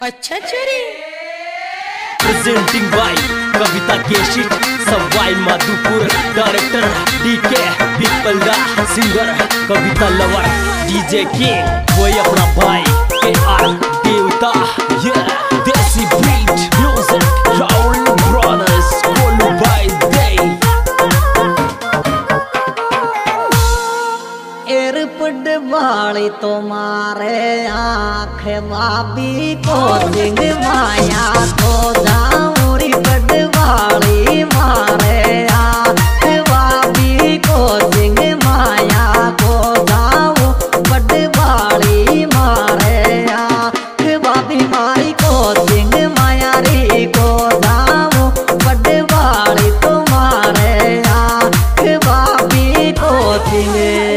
अच्छा चोरी presenting by Kavita केशिक Sawai Madhopur director DK Pipalda singer Kavita lover DJ के वही अपना भाई के आर देवता ये देसी बीट म्यूजिक राउल ब्रदर्स कोलू बाय डे एयरपोर्ट वाली तुम्हारे आँख बाबी को सिंह माया को जाऊरी बड़ वाली मारे आँख बाबी को सिंह माया को जाऊं बड़ वाली मारे आँख बाबी मारी को सिंह माया री को जाऊं बड़ वाली तुम्हारे आँख बाबी को सिंह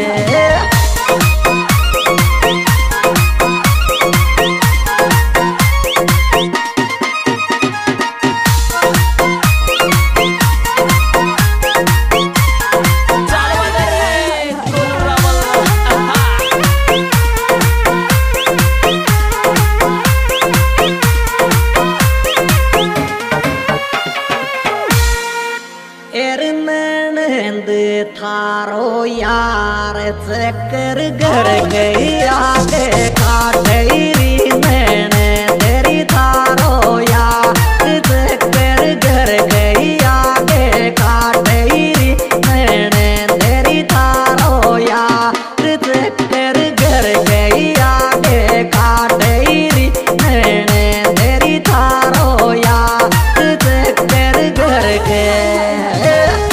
थारो यार चक्कर घर गई आगे काटेरी मैंने तेरी थारो यार चक्कर घर गई आगे काटेरी मैंने तेरी थारो यार चक्कर घर गई आगे काटेरी मैंने तेरी थारो यार चक्कर घर गए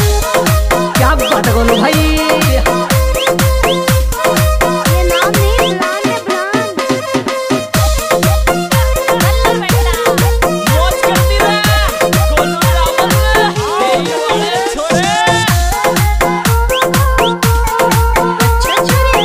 बोलो भाई ये नाम नहीं ब्रांड है ब्रांड मौज करती रहा कोलू रावल हे वाले छोरे अच्छा चोरी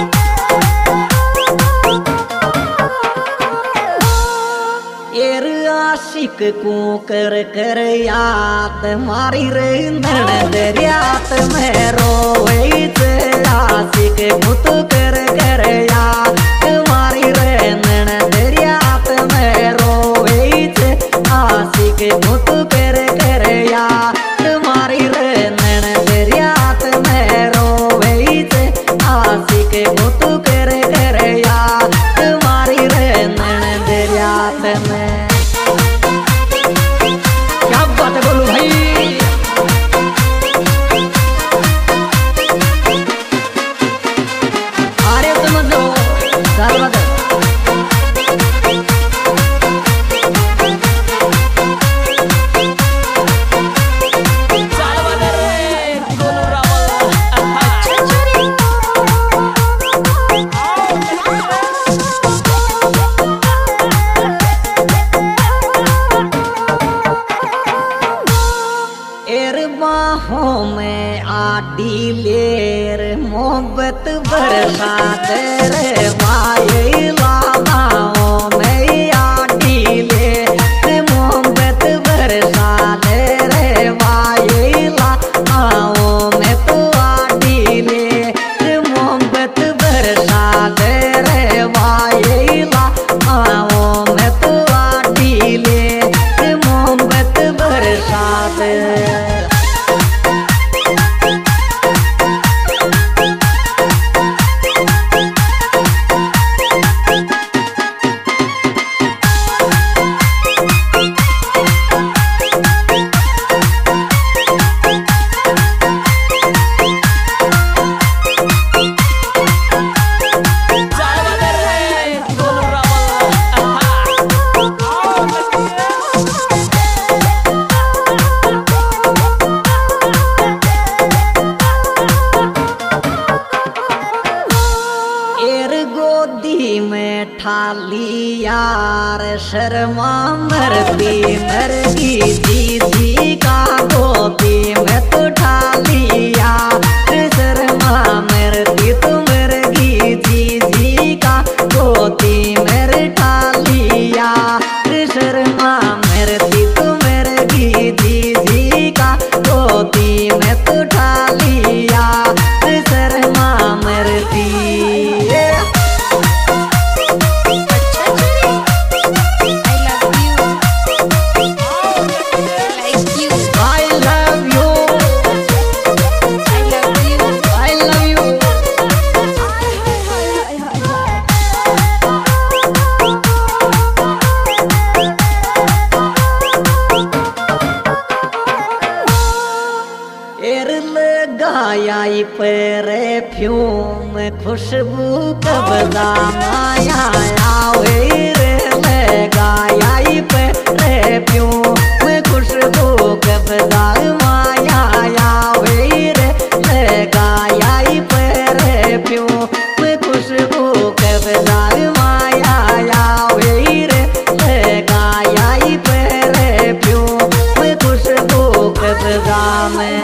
एर आशिक को कर याद मारी रे नैन दरियात में रोए आशिक पुत कर याद मारी रे नैन दरियात में रोए आशिक पुत कर याद मारी रे नैन दरियात में रोए आशिक पुत कर याद मारी रे नैन दरियात में बोलो भाई अरे तुम जो सर्वद बाहों में आडी लेर मोहब्बत बरसा तेरे माये लाभाओं में आडी लेर मोहब्बत बरसा तेरे माये लाभाओं में तो आडी लेर मोहब्बत बरसा तेरे माये लाभाओं में तो आडी लेर मोहब्बत बरसा तेरे में ठाली यार शर्मा मरगी दीदी का गोदी में तो ठाली यार शर्मा मरगी तो मरगी दीदी का गोदी में ठाली यार शर्मा मरगी तो मरगी दीदी का गोदी में तो ठाली यार शर्मा मरती अच्छा चोरी परफ्यूम खुशबू कबदा माया आवे रे लगाई परफ्यूम खुशबू कबदा माया आवे रे लगाई परफ्यूम खुशबू कबदा माया आवे रे लगाई परफ्यूम खुशबू कबदा में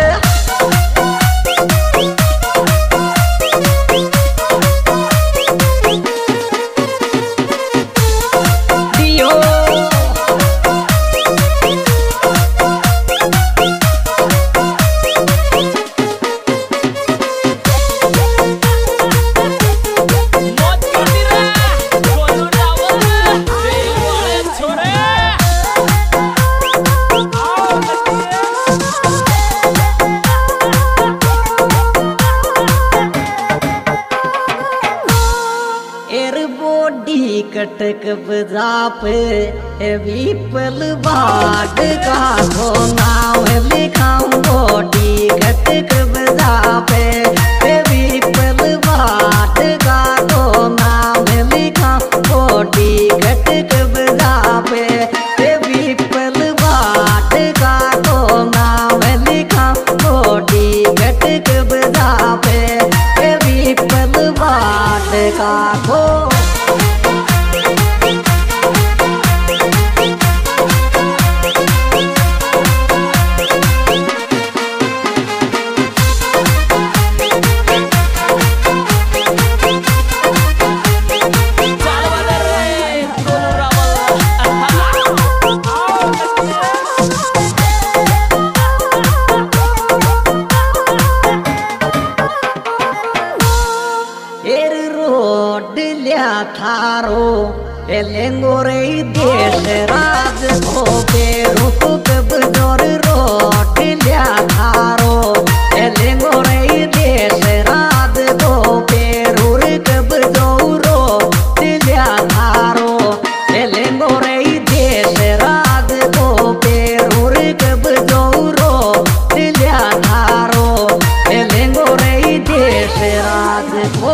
कटक बजाप विपल बाट का तो नाम लिखाऊं बोटी कटक बजाप विपल बाट का तो नाम लिखाऊं बोटी कटक बजाप विपल बाट का तो नाम लिखाऊं बोटी कटक बजाप विपल बाट का तो थारो लेंगोरे देश राज को पेरू कब जोर रोट लिया थारो लेंगोरे देश राज को पेरू कब जोरो लिया थारो लेंगोरे देश राज को पेरू कब जोरो लिया थारो लेंगोरे देश राज को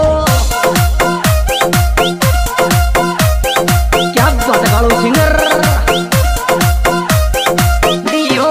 सिंगर दियो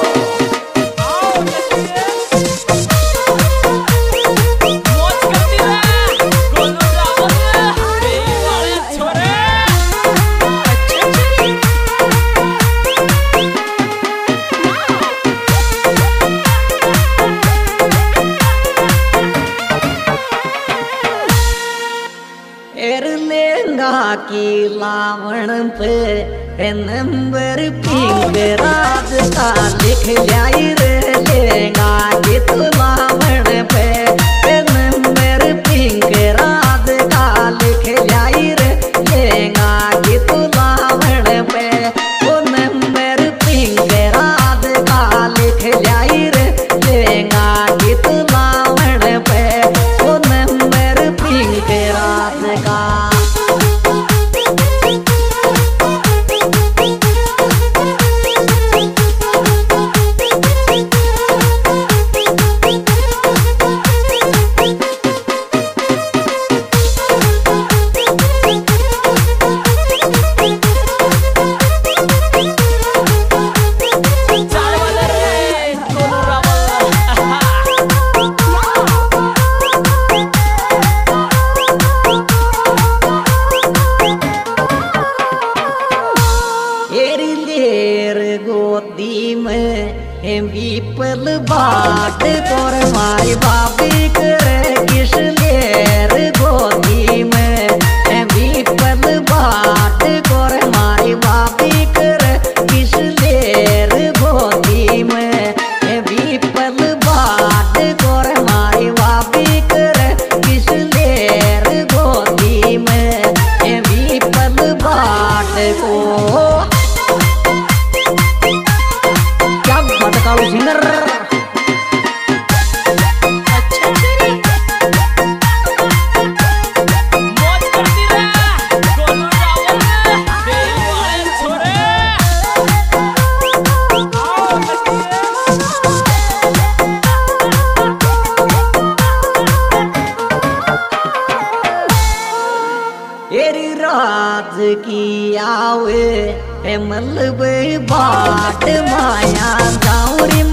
की लावण पे नंबर पिंग राज का लिख लाई रे लेगा कि तू लावण पे नंबर पिंग राज का लिख लाई रे लेगा कि तू लावण पे वो नंबर पिंग राज का लिख लाई रे लेगा कि तू लावण पे वो नंबर पिंग राज का विपल बाट तोर माई बाबी करे किस लेर गोदी में विपल बाट तोर माई बाबी करे किस लेर गोदी में विपल बाट तोर माई बाबी करे किस लेर गोदी में विपल बाट को सिंगर ए मलबे बाट माया जाऊरी